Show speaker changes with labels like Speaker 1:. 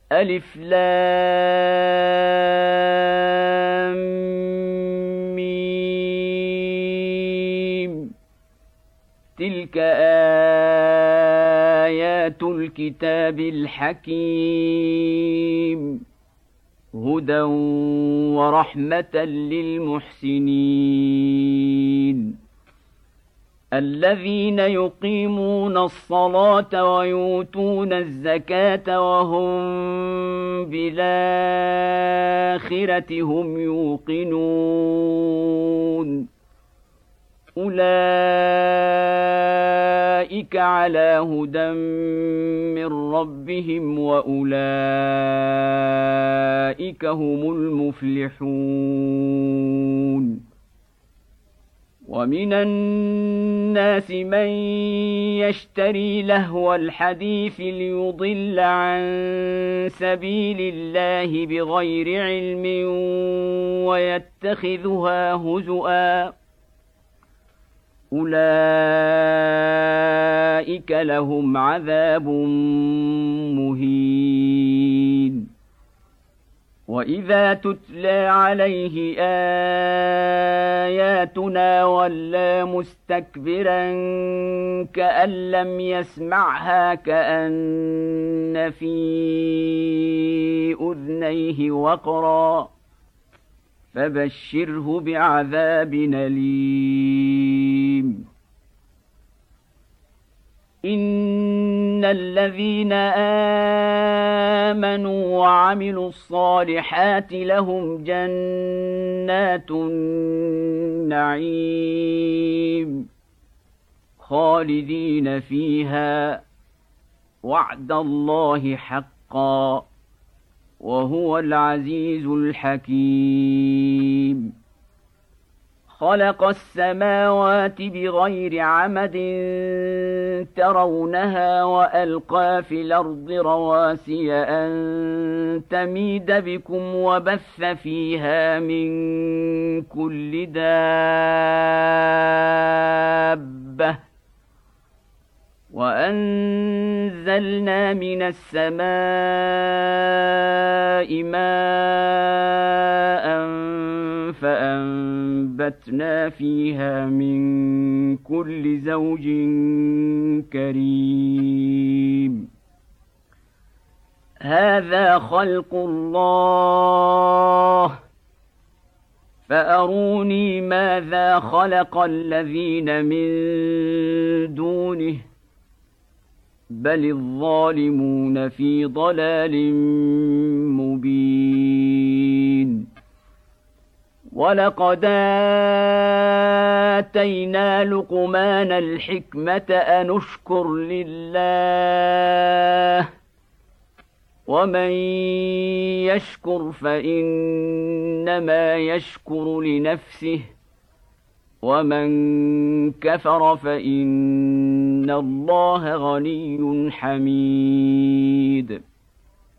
Speaker 1: ألف لام ميم. تلك آيات الكتاب الحكيم هدى ورحمة للمحسنين الذين يقيمون الصلاة ويؤتون الزكاة وهم بالآخرة هم يوقنون أولئك على هدى من ربهم وأولئك هم المفلحون ومن الناس من يشتري لهو الحديث ليضل عن سبيل الله بغير علم ويتخذها هزؤا أولئك لهم عذاب مهين وإذا تتلى عليه آياتنا ولى مستكبرا كأن لم يسمعها كأن في أذنيه وقرا فبشره بعذاب أليم إن الذين آمنوا وعملوا الصالحات لهم جنات النعيم خالدين فيها وعد الله حقا وهو العزيز الحكيم خلق السماوات بغير عمد ترونها وألقى في الأرض رواسي أن تميد بكم وبث فيها من كل دابة وأنزلنا من السماء ماء فأنبتنا فيها من كل زوج كريم هذا خلق الله فأروني ماذا خلق الذين من دونه بل الظالمون في ضلال مبين ولقد آتينا لقمان الحكمة أن اشكر لله ومن يشكر فإنما يشكر لنفسه ومن كفر فإن الله غني حميد